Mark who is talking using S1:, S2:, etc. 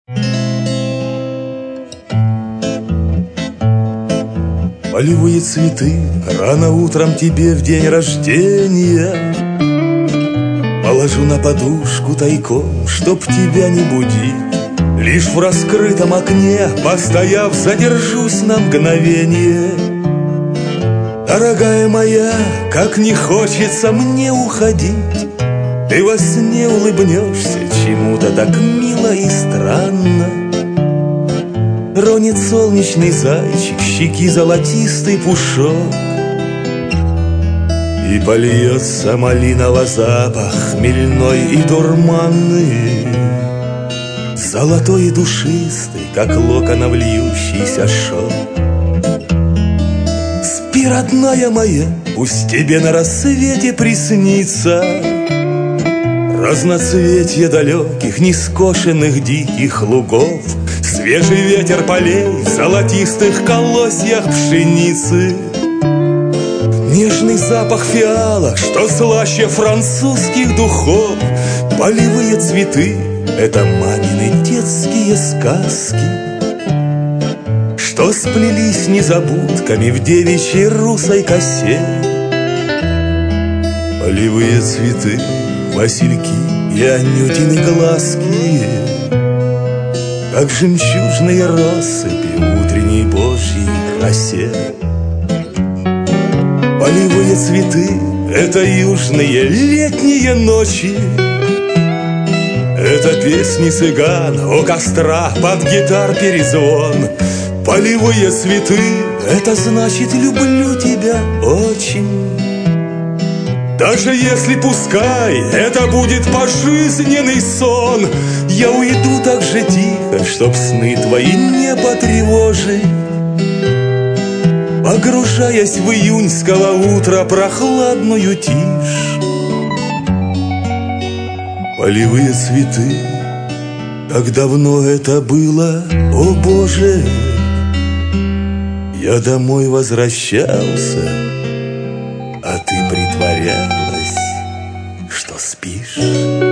S1: Полевые цветы рано утром тебе в день рождения положу на подушку тайком, чтоб тебя не будить. Лишь в раскрытом окне, постояв, задержусь на мгновение. Дорогая моя, как не хочется мне уходить, ты во сне улыбнешься чему-то так мило и странно. Ронит солнечный зайчик щеки золотистый пушок, и польется малиново запах хмельной и дурманный, золотой и душистый, как локонов льющийся шелк. Спи, родная моя, пусть тебе на рассвете приснится разноцветье далеких, нескошенных диких лугов, свежий ветер полей в золотистых колосьях пшеницы, нежный запах фиалок, что слаще французских духов. Полевые цветы — это мамины детские сказки, что сплелись незабудками в девичьей русой косе. Полевые цветы, васильки и анютины глазки, как жемчужные россыпи в утренней Божьей красе. Полевые цветы — это южные летние ночи, это песни цыган у костра под гитар перезвон. Полевые цветы — это значит люблю тебя очень. Даже если пускай это будет пожизненный сон, я уйду так же тихо, чтоб сны твои не потревожить. Погружаясь в июньского утра прохладную тишь. Полевые цветы, как давно это было, о Боже! Я домой возвращался, а ты притворялась, что спишь.